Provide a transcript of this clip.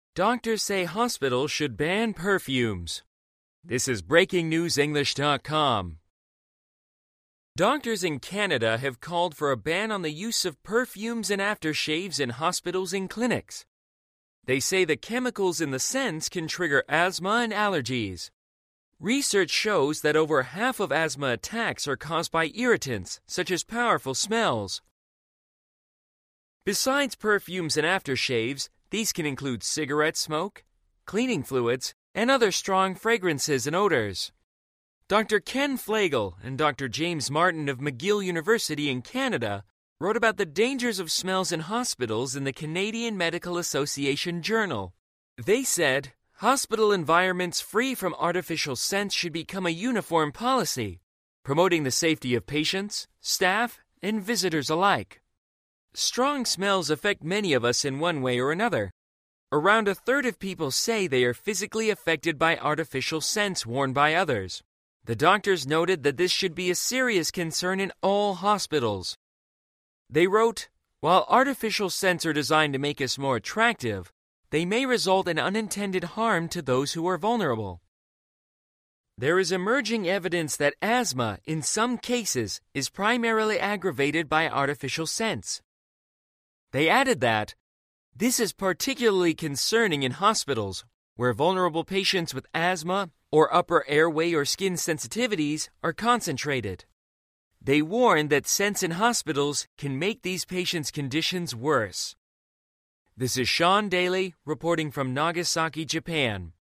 Doctors say hospitals should ban perfumes. This is BreakingNewsEnglish.com. Doctors in Canada have called for a ban on the use of perfumes and aftershaves in hospitals and clinics. They say the chemicals in the scents can trigger asthma and allergies. Research shows that over half of asthma attacks are caused by irritants, such as powerful smells. Besides perfumes and aftershaves, these can include cigarette smoke, cleaning fluids, and other strong fragrances and odors. Dr. Ken Flegel and Dr. James Martin of McGill University in Canada wrote about the dangers of smells in hospitals in the Canadian Medical Association Journal. They said, hospital environments free from artificial scents should become a uniform policy, promoting the safety of patients, staff, and visitors alike. Strong smells affect many of us in one way or another. Around a third of people say they are physically affected by artificial scents worn by others. The doctors noted that this should be a serious concern in all hospitals. They wrote, while artificial scents are designed to make us more attractive, they may result in unintended harm to those who are vulnerable. There is emerging evidence that asthma, in some cases, is primarily aggravated by artificial scents. They added that, this is particularly concerning in hospitals, where vulnerable patients with asthma or upper airway or skin sensitivities are concentrated. They warned that scents in hospitals can make these patients' conditions worse. This is Sean Daly reporting from Nagasaki, Japan.